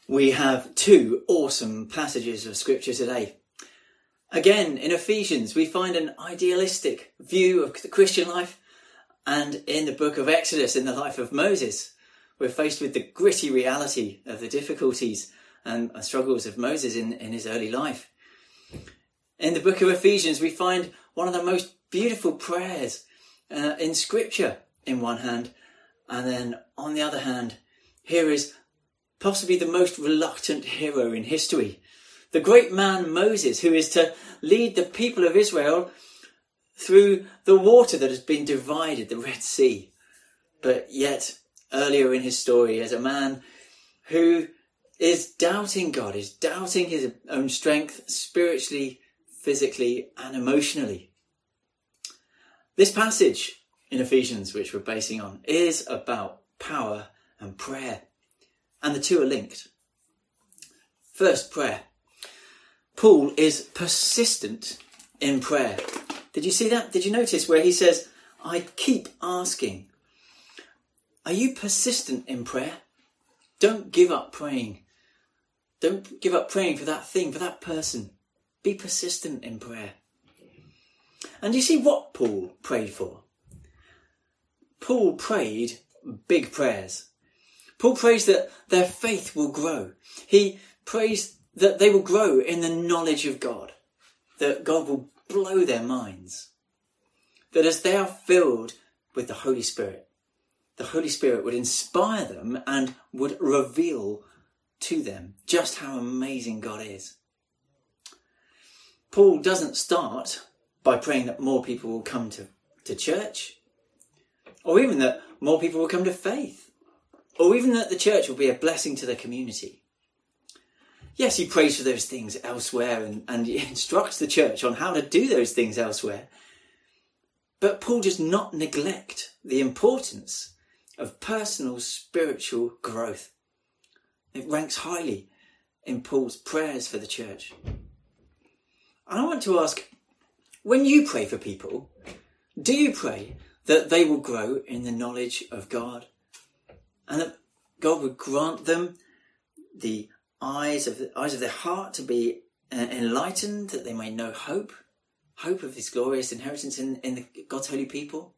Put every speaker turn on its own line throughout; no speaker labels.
We have two awesome passages of scripture today. Again, in Ephesians, we find an idealistic view of the Christian life, and in the book of Exodus, in the life of Moses, we're faced with the gritty reality of the difficulties and struggles of Moses in his early life. In the book of Ephesians, we find one of the most beautiful prayers in scripture in one hand, and then on the other hand, here is possibly the most reluctant hero in history. The great man Moses, who is to lead the people of Israel through the water that has been divided, the Red Sea. But yet, earlier in his story, as a man who is doubting God, is doubting his own strength spiritually, physically, and emotionally. This passage in Ephesians, which we're basing on, is about power and prayer. And the two are linked. First, prayer. Paul is persistent in prayer. Did you see that? Did you notice where he says, I keep asking? Are you persistent in prayer? Don't give up praying. Don't give up praying for that thing, for that person. Be persistent in prayer. And you see what Paul prayed for? Paul prayed big prayers. Paul prays that their faith will grow. He prays that they will grow in the knowledge of God, that God will blow their minds, that as they are filled with the Holy Spirit would inspire them and would reveal to them just how amazing God is. Paul doesn't start by praying that more people will come to church, or even that more people will come to faith, or even that the church will be a blessing to the community. Yes, he prays for those things elsewhere and he instructs the church on how to do those things elsewhere. But Paul does not neglect the importance of personal spiritual growth. It ranks highly in Paul's prayers for the church. And I want to ask, when you pray for people, do you pray that they will grow in the knowledge of God? And that God would grant them the eyes of their heart to be enlightened, that they may know hope of his glorious inheritance in God's holy people.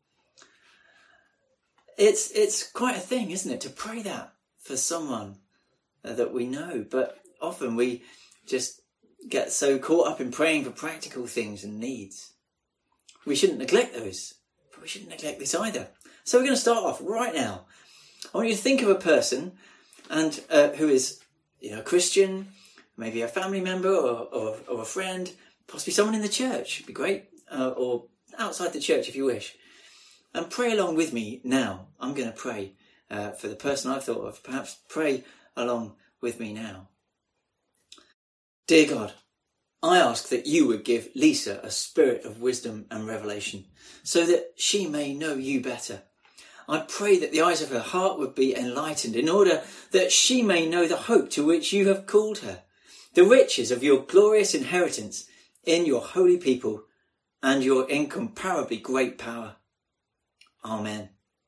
It's quite a thing, isn't it, to pray that for someone that we know. But often we just get so caught up in praying for practical things and needs. We shouldn't neglect those, but we shouldn't neglect this either. So we're going to start off right now. I want you to think of a person and who is, a Christian, maybe a family member or a friend, possibly someone in the church, would be great, or outside the church if you wish. And pray along with me now. I'm going to pray for the person I've thought of. Perhaps pray along with me now. Dear God, I ask that you would give Lisa a spirit of wisdom and revelation so that she may know you better. I pray that the eyes of her heart would be enlightened in order that she may know the hope to which you have called her, the riches of your glorious inheritance in your holy people and your incomparably great power. Amen.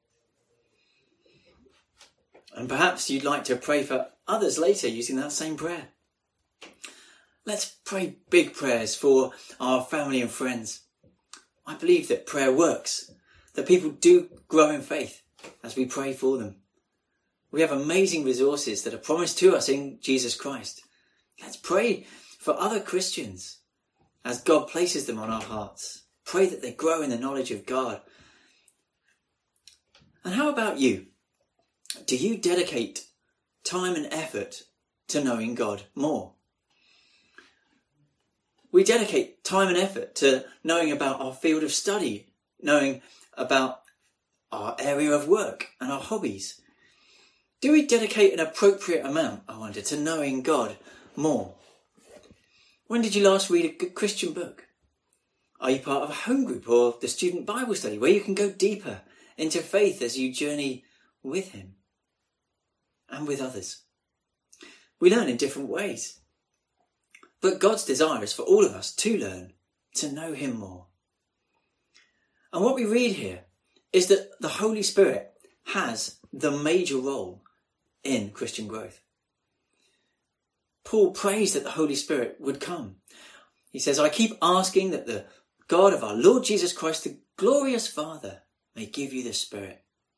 And perhaps you'd like to pray for others later using that same prayer. Let's pray big prayers for our family and friends. I believe that prayer works, that people do grow in faith as we pray for them. We have amazing resources that are promised to us in Jesus Christ. Let's pray for other Christians as God places them on our hearts. Pray that they grow in the knowledge of God. And how about you? Do you dedicate time and effort to knowing God more? We dedicate time and effort to knowing about our field of study, knowing about our area of work and our hobbies. Do we dedicate an appropriate amount, I wonder, to knowing God more? When did you last read a good Christian book? Are you part of a home group or the student Bible study where you can go deeper into faith as you journey with him and with others? We learn in different ways. But God's desire is for all of us to learn, to know him more. And what we read here is that the Holy Spirit has the major role in Christian growth. Paul prays that the Holy Spirit would come. He says, I keep asking that the God of our Lord Jesus Christ, the glorious Father, may give you the Spirit.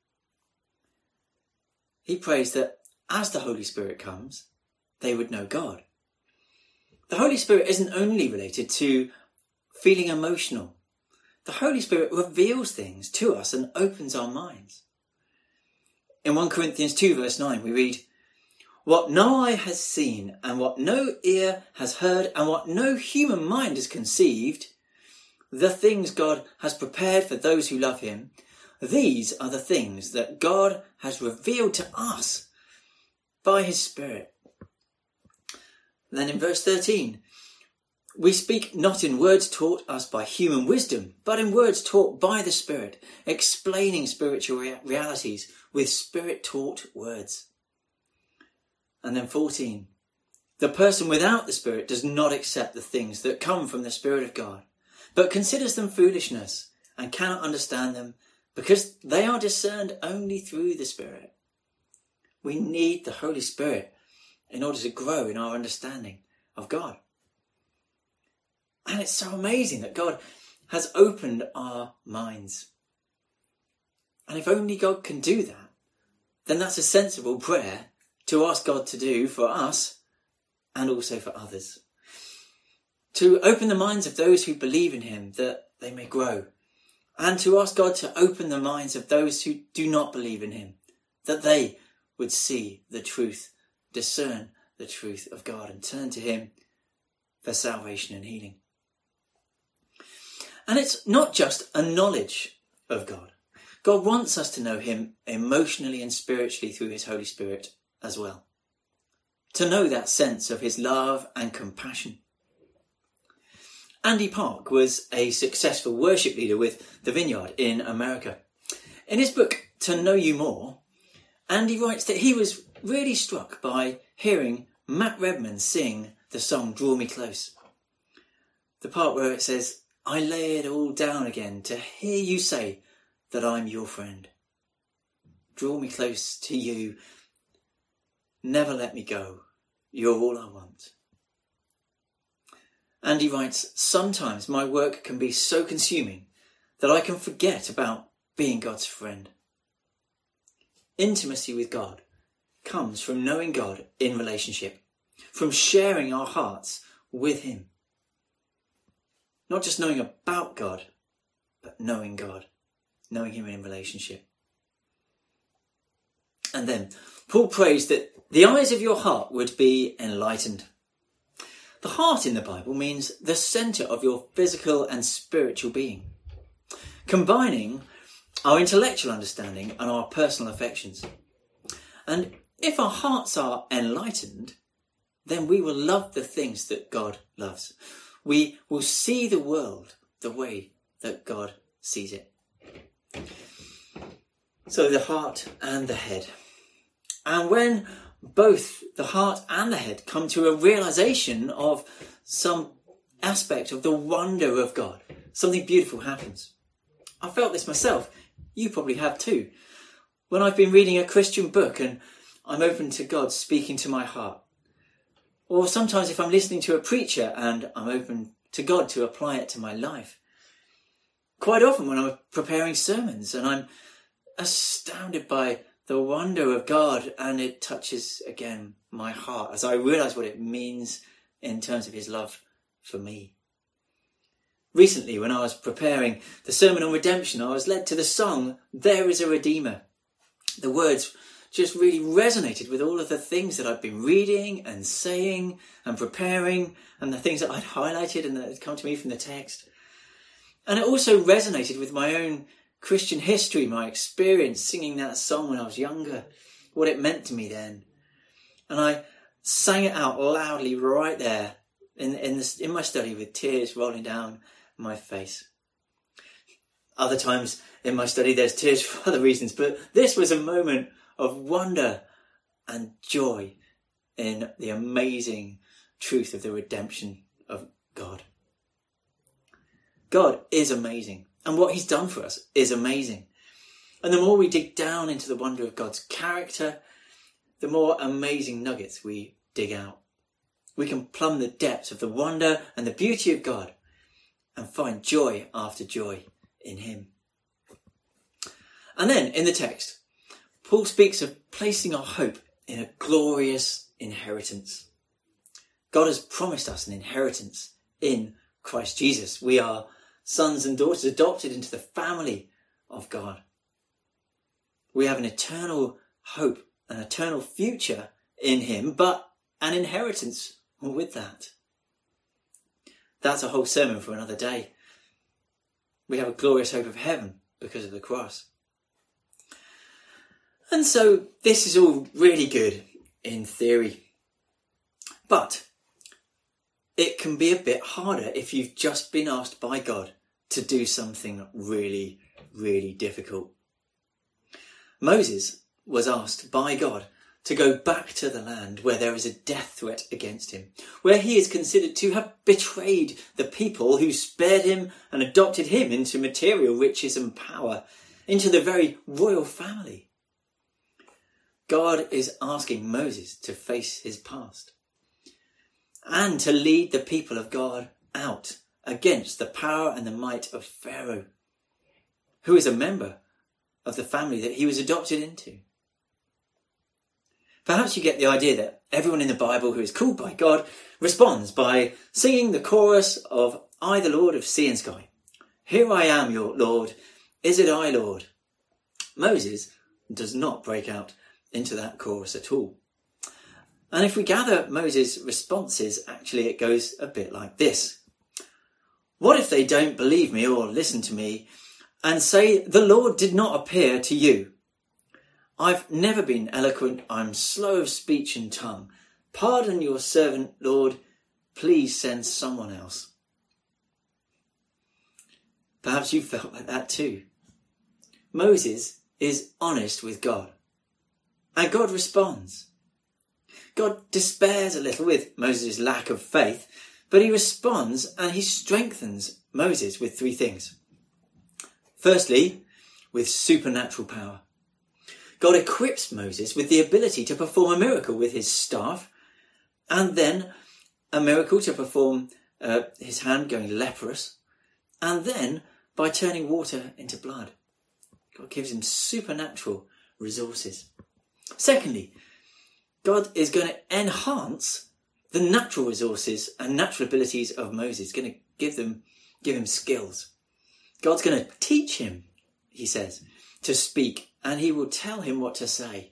He prays that as the Holy Spirit comes, they would know God. The Holy Spirit isn't only related to feeling emotional. The Holy Spirit reveals things to us and opens our minds. In 1 Corinthians 2 verse 9 we read, what no eye has seen and what no ear has heard and what no human mind has conceived, the things God has prepared for those who love him, these are the things that God has revealed to us by his Spirit. Then in verse 13, we speak not in words taught us by human wisdom, but in words taught by the Spirit, explaining spiritual realities with Spirit-taught words. And then 14, the person without the Spirit does not accept the things that come from the Spirit of God, but considers them foolishness and cannot understand them because they are discerned only through the Spirit. We need the Holy Spirit in order to grow in our understanding of God. And it's so amazing that God has opened our minds. And if only God can do that, then that's a sensible prayer to ask God to do for us and also for others. To open the minds of those who believe in him that they may grow. And to ask God to open the minds of those who do not believe in him, that they would see the truth, discern the truth of God and turn to him for salvation and healing. And it's not just a knowledge of God. God wants us to know him emotionally and spiritually through his Holy Spirit as well. To know that sense of his love and compassion. Andy Park was a successful worship leader with the Vineyard in America. In his book, To Know You More, Andy writes that he was really struck by hearing Matt Redman sing the song Draw Me Close. The part where it says, I lay it all down again to hear you say that I'm your friend. Draw me close to you. Never let me go. You're all I want. And he writes, sometimes my work can be so consuming that I can forget about being God's friend. Intimacy with God comes from knowing God in relationship, from sharing our hearts with him. Not just knowing about God, but knowing God, knowing him in relationship. And then Paul prays that the eyes of your heart would be enlightened. The heart in the Bible means the centre of your physical and spiritual being, combining our intellectual understanding and our personal affections. And if our hearts are enlightened, then we will love the things that God loves. We will see the world the way that God sees it. So the heart and the head. And when both the heart and the head come to a realization of some aspect of the wonder of God, something beautiful happens. I felt this myself. You probably have too. When I've been reading a Christian book and I'm open to God speaking to my heart. Or sometimes if I'm listening to a preacher and I'm open to God to apply it to my life. Quite often when I'm preparing sermons and I'm astounded by the wonder of God and it touches again my heart as I realise what it means in terms of his love for me. Recently when I was preparing the sermon on redemption, I was led to the song, There is a Redeemer. The words just really resonated with all of the things that I've been reading and saying and preparing and the things that I'd highlighted and that had come to me from the text. And it also resonated with my own Christian history, my experience singing that song when I was younger, what it meant to me then. And I sang it out loudly right there in my study with tears rolling down my face. Other times in my study there's tears for other reasons, but this was a moment of wonder and joy in the amazing truth of the redemption of God. God is amazing, and what he's done for us is amazing. And the more we dig down into the wonder of God's character, the more amazing nuggets we dig out. we can plumb the depths of the wonder and the beauty of God and find joy after joy in him. And then in the text, Paul speaks of placing our hope in a glorious inheritance. God has promised us an inheritance in Christ Jesus. We are sons and daughters adopted into the family of God. We have an eternal hope, an eternal future in him, but an inheritance with that. That's a whole sermon for another day. We have a glorious hope of heaven because of the cross. And so this is all really good in theory. But it can be a bit harder if you've just been asked by God to do something really, really difficult. Moses was asked by God to go back to the land where there is a death threat against him, where he is considered to have betrayed the people who spared him and adopted him into material riches and power, into the very royal family. God is asking Moses to face his past and to lead the people of God out against the power and the might of Pharaoh, who is a member of the family that he was adopted into. Perhaps you get the idea that everyone in the Bible who is called by God responds by singing the chorus of I, the Lord of sea and sky. Here I am, your Lord. Is it I, Lord? Moses does not break out into that chorus at all. And if we gather Moses' responses, actually it goes a bit like this. What if they don't believe me or listen to me and say, the Lord did not appear to you? I've never been eloquent. I'm slow of speech and tongue. Pardon your servant, Lord. Please send someone else. Perhaps you felt like that too. Moses is honest with God. And God responds. God despairs a little with Moses' lack of faith, but he responds and he strengthens Moses with three things. Firstly, with supernatural power. God equips Moses with the ability to perform a miracle with his staff, and then a miracle to perform his hand going leprous, and then by turning water into blood. God gives him supernatural resources. Secondly, God is going to enhance the natural resources and natural abilities of Moses. He's going to give him skills. God's going to teach him, he says, to speak, and he will tell him what to say.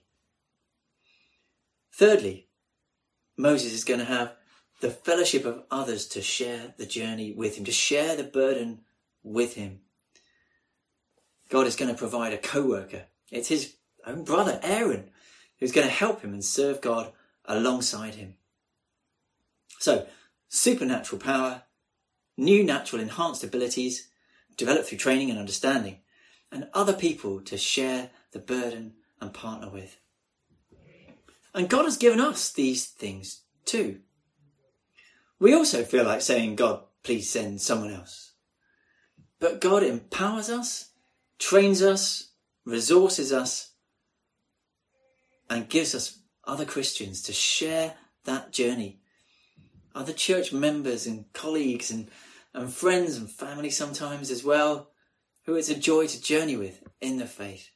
Thirdly, Moses is going to have the fellowship of others to share the journey with him, to share the burden with him. God is going to provide a co-worker. It's his own brother, Aaron, who's going to help him and serve God alongside him. So, supernatural power, new natural enhanced abilities, developed through training and understanding, and other people to share the burden and partner with. And God has given us these things too. We also feel like saying, God, please send someone else. But God empowers us, trains us, resources us, and gives us other Christians to share that journey. Other church members and colleagues and friends and family sometimes as well, who it's a joy to journey with in the faith.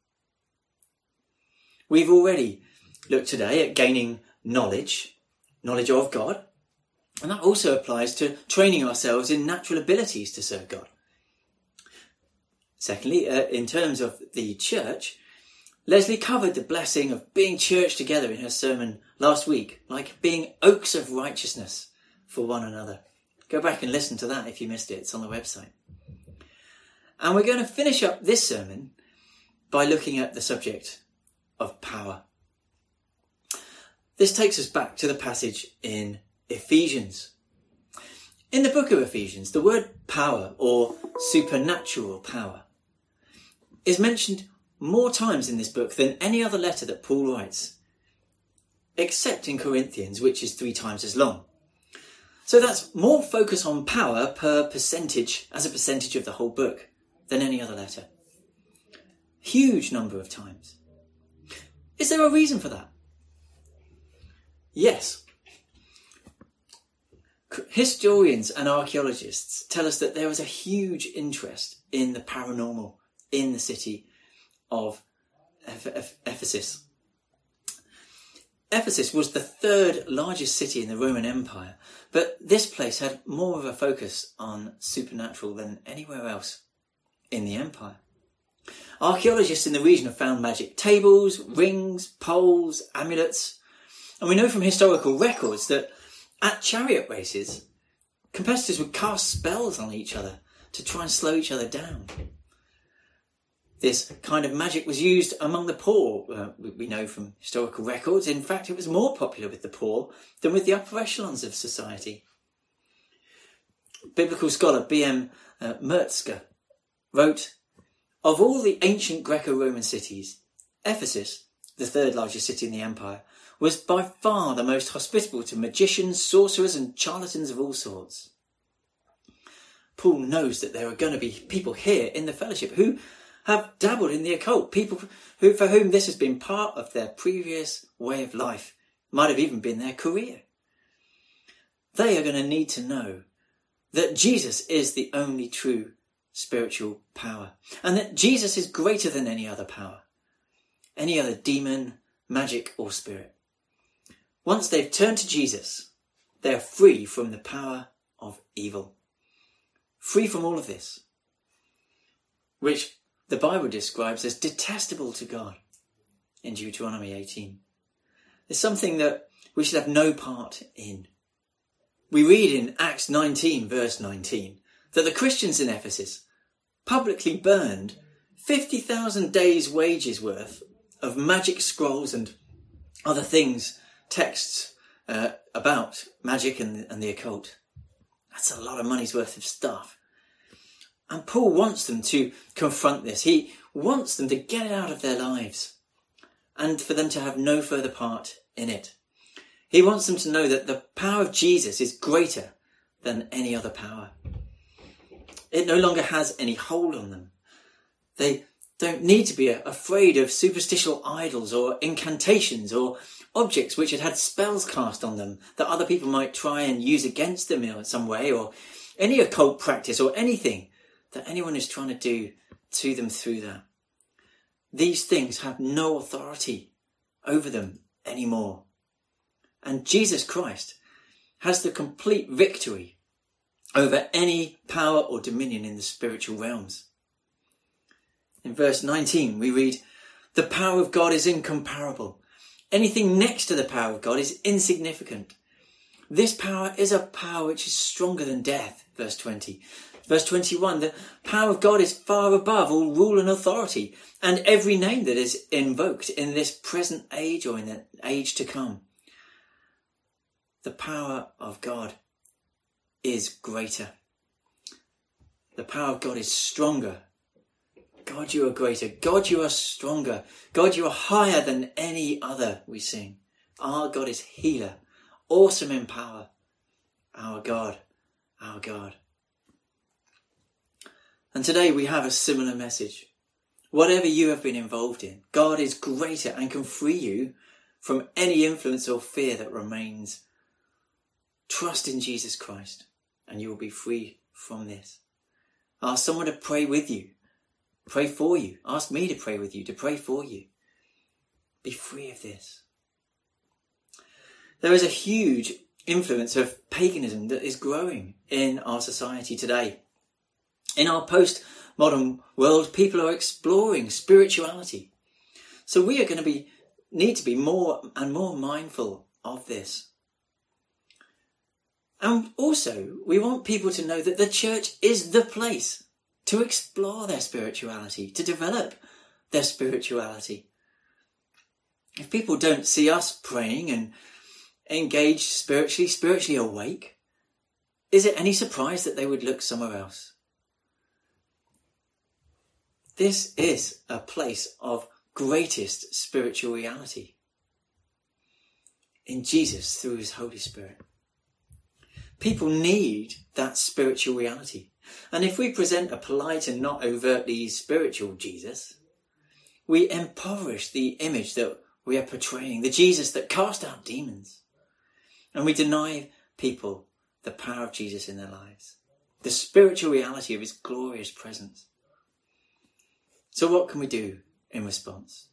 We've already looked today at gaining knowledge of God, and that also applies to training ourselves in natural abilities to serve God. Secondly, in terms of the church, Leslie covered the blessing of being church together in her sermon last week, like being oaks of righteousness for one another. Go back and listen to that if you missed it. It's on the website. And we're going to finish up this sermon by looking at the subject of power. This takes us back to the passage in Ephesians. In the book of Ephesians, the word power or supernatural power is mentioned more times in this book than any other letter that Paul writes, except in Corinthians, which is 3 times as long. So that's more focus on power per percentage, as a percentage of the whole book, than any other letter. Huge number of times. Is there a reason for that? Yes. Historians and archaeologists tell us that there was a huge interest in the paranormal in the city of Ephesus. Ephesus was the third largest city in the Roman Empire, but this place had more of a focus on supernatural than anywhere else in the empire. Archaeologists in the region have found magic tables, rings, poles, amulets, and we know from historical records that at chariot races, competitors would cast spells on each other to try and slow each other down. This kind of magic was used among the poor, we know from historical records. In fact, it was more popular with the poor than with the upper echelons of society. Biblical scholar B.M. Mertzger wrote, "Of all the ancient Greco-Roman cities, Ephesus, the third largest city in the empire, was by far the most hospitable to magicians, sorcerers and charlatans of all sorts." Paul knows that there are going to be people here in the fellowship who have dabbled in the occult, people for whom this has been part of their previous way of life, might have even been their career. They are going to need to know that Jesus is the only true spiritual power, and that Jesus is greater than any other power, any other demon, magic or spirit. Once they've turned to Jesus, they are free from the power of evil. Free from all of this, which the Bible describes as detestable to God in Deuteronomy 18. It's something that we should have no part in. We read in Acts 19, verse 19, that the Christians in Ephesus publicly burned 50,000 days' wages worth of magic scrolls and other things, texts about magic and the occult. That's a lot of money's worth of stuff. And Paul wants them to confront this. He wants them to get it out of their lives and for them to have no further part in it. He wants them to know that the power of Jesus is greater than any other power. It no longer has any hold on them. They don't need to be afraid of superstitious idols or incantations or objects which had spells cast on them that other people might try and use against them in some way, or any occult practice or anything that anyone is trying to do to them through that. These things have no authority over them anymore. And Jesus Christ has the complete victory over any power or dominion in the spiritual realms. In verse 19 we read, "The power of God is incomparable. Anything next to the power of God is insignificant. This power is a power which is stronger than death." Verse 20. Verse 21, "The power of God is far above all rule and authority, and every name that is invoked in this present age or in the age to come." The power of God is greater. The power of God is stronger. God, you are greater. God, you are stronger. God, you are higher than any other, we sing. Our God is healer, awesome in power. Our God, our God. And today we have a similar message. Whatever you have been involved in, God is greater and can free you from any influence or fear that remains. Trust in Jesus Christ and you will be free from this. Ask someone to pray with you, pray for you. Ask me to pray with you, to pray for you. Be free of this. There is a huge influence of paganism that is growing in our society today. In our post-modern world, people are exploring spirituality. So we are going to need to be more and more mindful of this. And also, we want people to know that the church is the place to explore their spirituality, to develop their spirituality. If people don't see us praying and engaged spiritually awake, is it any surprise that they would look somewhere else? This is a place of greatest spiritual reality in Jesus through his Holy Spirit. People need that spiritual reality. And if we present a polite and not overtly spiritual Jesus, we impoverish the image that we are portraying, the Jesus that cast out demons. And we deny people the power of Jesus in their lives, the spiritual reality of his glorious presence. So what can we do in response?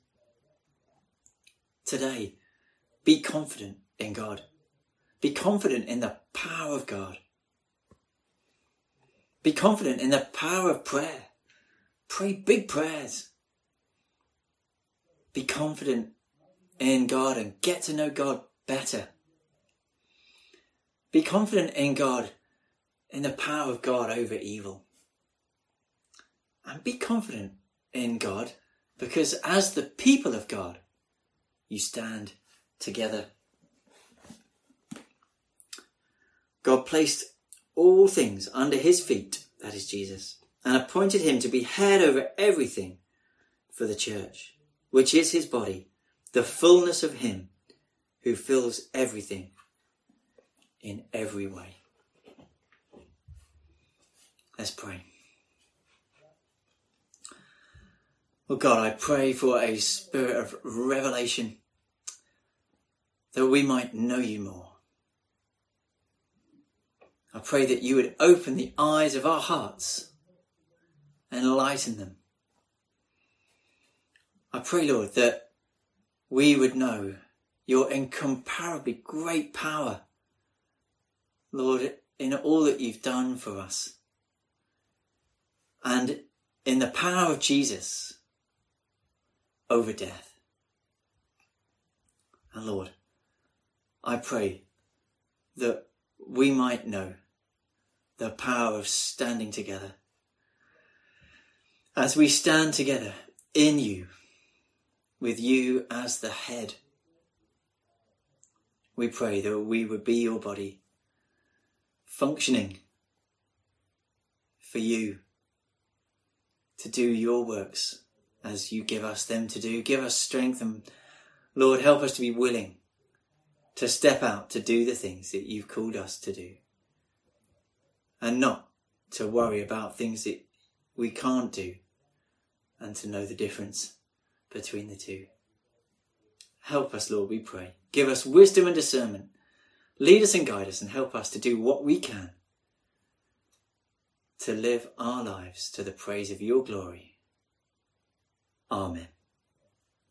Today, be confident in God. Be confident in the power of God. Be confident in the power of prayer. Pray big prayers. Be confident in God and get to know God better. Be confident in God, in the power of God over evil. And be confident in God because as the people of God, you stand together. God placed all things under his feet, that is Jesus, and appointed him to be head over everything for the church, which is his body, the fullness of him who fills everything in every way. Let's pray. Oh God, I pray for a spirit of revelation that we might know you more. I pray that you would open the eyes of our hearts and enlighten them. I pray, Lord, that we would know your incomparably great power, Lord, in all that you've done for us. And in the power of Jesus over death. And Lord, I pray that we might know the power of standing together. As we stand together in you, with you as the head, we pray that we would be your body, functioning for you, to do your works as you give us them to do. Give us strength and, Lord, help us to be willing to step out to do the things that you've called us to do. And not to worry about things that we can't do, and to know the difference between the two. Help us, Lord, we pray. Give us wisdom and discernment. Lead us and guide us and help us to do what we can to live our lives to the praise of your glory. Amen.